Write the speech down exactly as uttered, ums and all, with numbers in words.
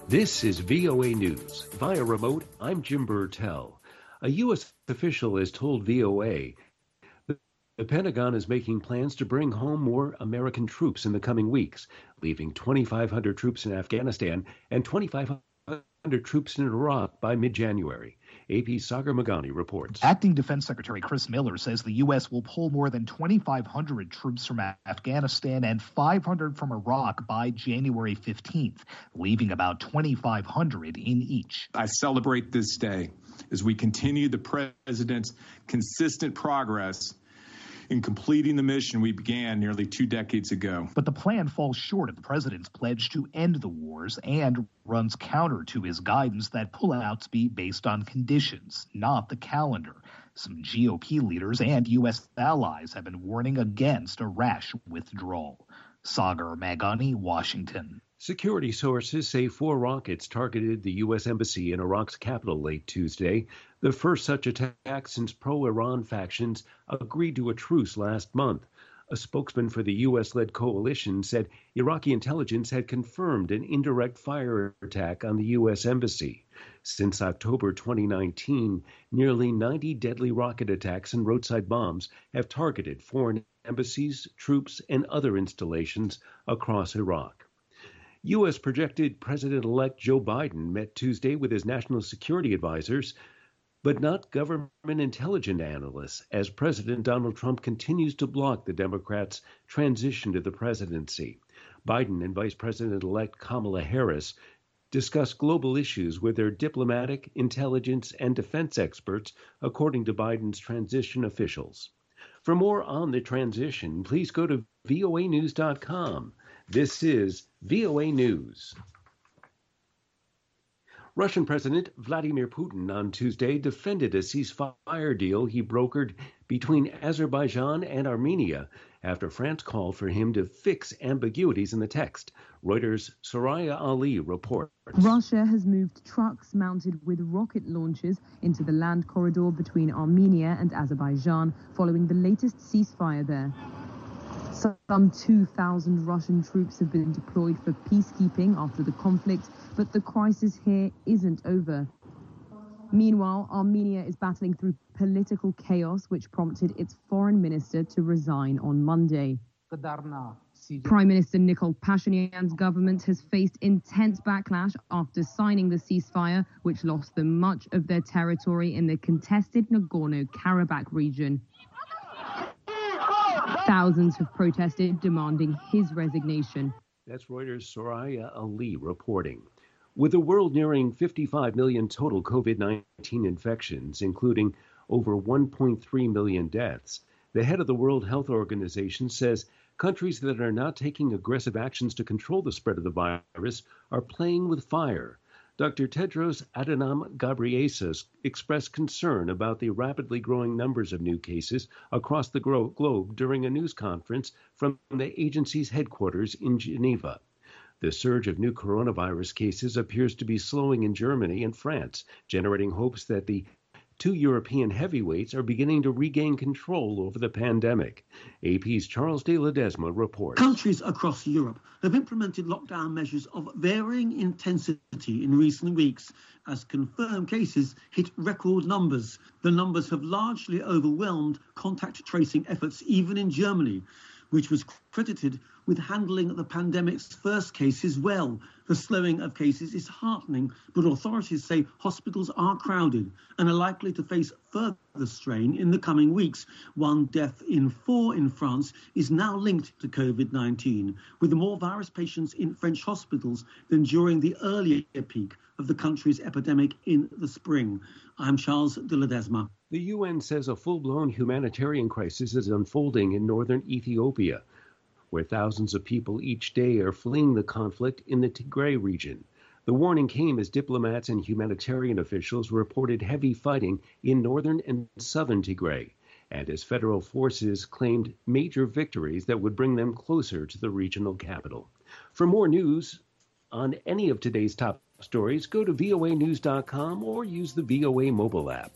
This is V O A News. Via remote, I'm Jim Burtell. A U S official has told V O A the Pentagon is making plans to bring home more American troops in the coming weeks, leaving twenty-five hundred troops in Afghanistan and twenty-five hundred troops in Iraq by mid-January. A P's Sagar Meghani reports. Acting Defense Secretary Chris Miller says the U S will pull more than twenty-five hundred troops from Afghanistan and five hundred from Iraq by January fifteenth, leaving about twenty-five hundred in each. I celebrate this day as we continue the president's consistent progress in completing the mission we began nearly two decades ago. But the plan falls short of the president's pledge to end the wars and runs counter to his guidance that pullouts be based on conditions, not the calendar. Some G O P leaders and U S allies have been warning against a rash withdrawal. Sagar Meghani, Washington. Security sources say four rockets targeted the U S embassy in Iraq's capital late Tuesday, the first such attack since pro-Iran factions agreed to a truce last month. A spokesman for the U S-led coalition said Iraqi intelligence had confirmed an indirect fire attack on the U S embassy. Since October twenty nineteen, nearly ninety deadly rocket attacks and roadside bombs have targeted foreign embassies, troops, and other installations across Iraq. U S projected President-elect Joe Biden met Tuesday with his national security advisors, but not government intelligence analysts, as President Donald Trump continues to block the Democrats' transition to the presidency. Biden and Vice President-elect Kamala Harris discussed global issues with their diplomatic, intelligence, and defense experts, according to Biden's transition officials. For more on the transition, please go to V O A news dot com. This is V O A News. Russian President Vladimir Putin on Tuesday defended a ceasefire deal he brokered between Azerbaijan and Armenia after France called for him to fix ambiguities in the text. Reuters' Soraya Ali reports. Russia has moved trucks mounted with rocket launchers into the land corridor between Armenia and Azerbaijan following the latest ceasefire there. Some two thousand Russian troops have been deployed for peacekeeping after the conflict, but the crisis here isn't over. Meanwhile, Armenia is battling through political chaos, which prompted its foreign minister to resign on Monday. Prime Minister Nikol Pashinyan's government has faced intense backlash after signing the ceasefire, which lost them much of their territory in the contested Nagorno-Karabakh region. Thousands have protested, demanding his resignation. That's Reuters' Soraya Ali reporting. With the world nearing fifty-five million total COVID nineteen infections, including over one point three million deaths, the head of the World Health Organization says countries that are not taking aggressive actions to control the spread of the virus are playing with fire. Doctor Tedros Adhanom Ghebreyesus expressed concern about the rapidly growing numbers of new cases across the globe during a news conference from the agency's headquarters in Geneva. The surge of new coronavirus cases appears to be slowing in Germany and France, generating hopes that the two European heavyweights are beginning to regain control over the pandemic. A P's Charles de Ledesma reports. Countries across Europe have implemented lockdown measures of varying intensity in recent weeks as confirmed cases hit record numbers. The numbers have largely overwhelmed contact tracing efforts even in Germany, which was credited with handling the pandemic's first cases well. The slowing of cases is heartening, but authorities say hospitals are crowded and are likely to face further strain in the coming weeks. One death in four in France is now linked to COVID nineteen, with more virus patients in French hospitals than during the earlier peak of the country's epidemic in the spring. I'm Charles de Ledesma. The U N says a full-blown humanitarian crisis is unfolding in northern Ethiopia, where thousands of people each day are fleeing the conflict in the Tigray region. The warning came as diplomats and humanitarian officials reported heavy fighting in northern and southern Tigray, and as federal forces claimed major victories that would bring them closer to the regional capital. For more news on any of today's top stories, go to V O A news dot com or use the V O A mobile app.